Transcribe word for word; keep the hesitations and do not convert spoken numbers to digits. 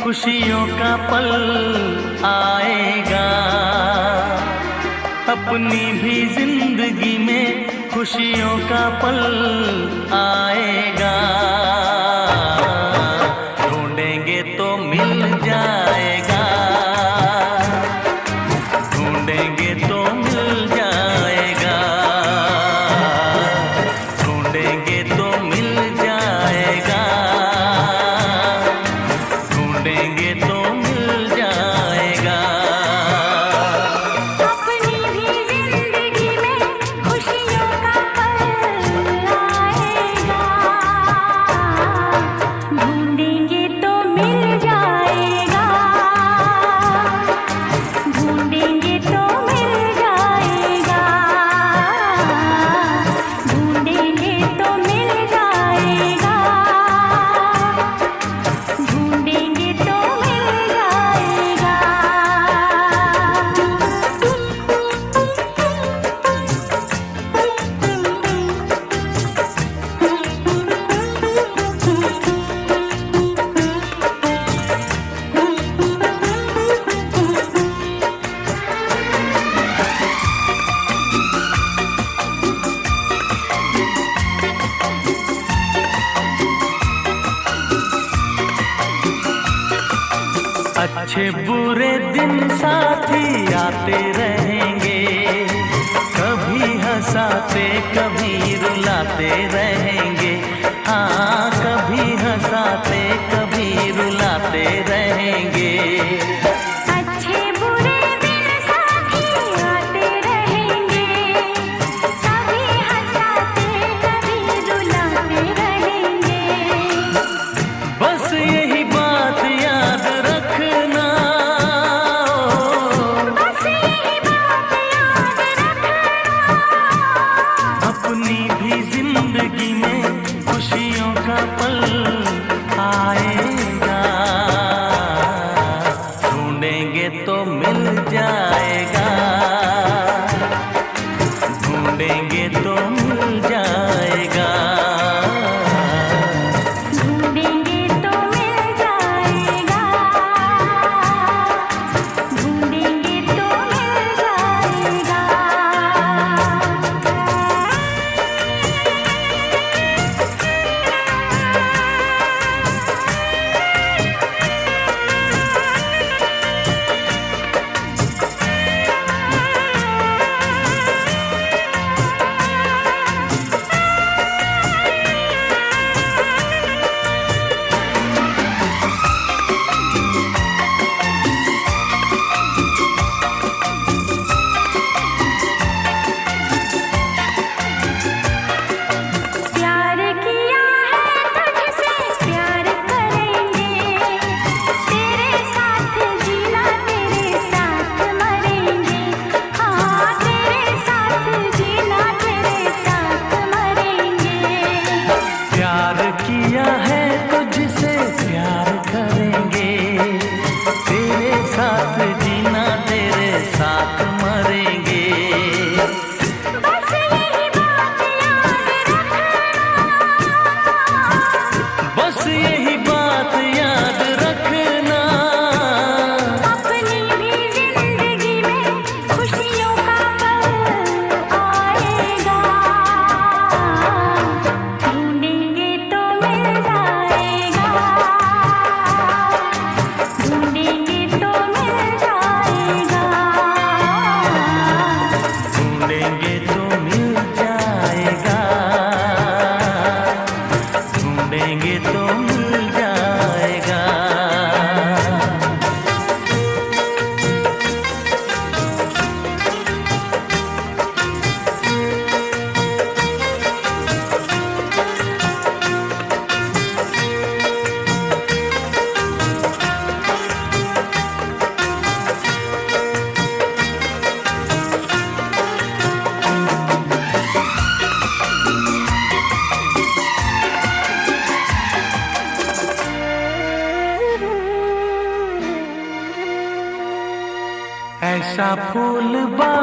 खुशियों का पल आएगा। अपनी भी जिंदगी में खुशियों का पल आएगा। ढूंढेंगे तो मिल जाएगा, ढूंढेंगे तो मिल जाएगा, ढूंढेंगे तो मिल जाएगा, ढूंढेंगे तो मिल जाएगा। अपनी भी जिंदगी में खुशियों का पल आएगा। ढूंढेंगे तो मिल जाएगा, ढूंढेंगे तो मिल जाएगा, ढूंढेंगे तो मिल जाएगा, ढूंढेंगे तो मिल जाएगा। अच्छे बुरे दिन साथी आते रहेंगे, कभी हंसाते कभी रुलाते रहेंगे। हाँ, कभी हंसाते कभी रुलाते रहेंगे। अच्छे बुरे दिन साथी आते रहेंगे, कभी हंसाते कभी रुलाते रहेंगे। बस यही बात याद रखना, बस यही बात याद रखना। अपनी भी जिंदगी में खुशियों का पल आएगा। ढूंढेंगे तो मिल जाएगा, ढूंढेंगे तो मिल जाएगा, ढूंढेंगे तो मिल जाएगा, ढूंढेंगे तो मिल जाएगा। प्यार किया है तुझसे प्यार करेंगे, तेरे साथ जीना तेरे साथ मरेंगे। हाँ, तेरे साथ जीना तेरे साथ मरेंगे। प्यार किया है तुझसे प्यार करेंगे, तेरे साथ जीना तेरे साथ मरेंगे। बस यही बात याद रखना, बस यही बात याद रखना। अपनी भी जिंदगी में खुशियों का पल आएगा। ढूंढेंगे तो मिल जाएगा, ढूंढेंगे तो मिल जाएगा, ढूंढेंगे तो मिल जाएगा, ढूंढेंगे तो मिल जाएगा। ऐसा फूल बा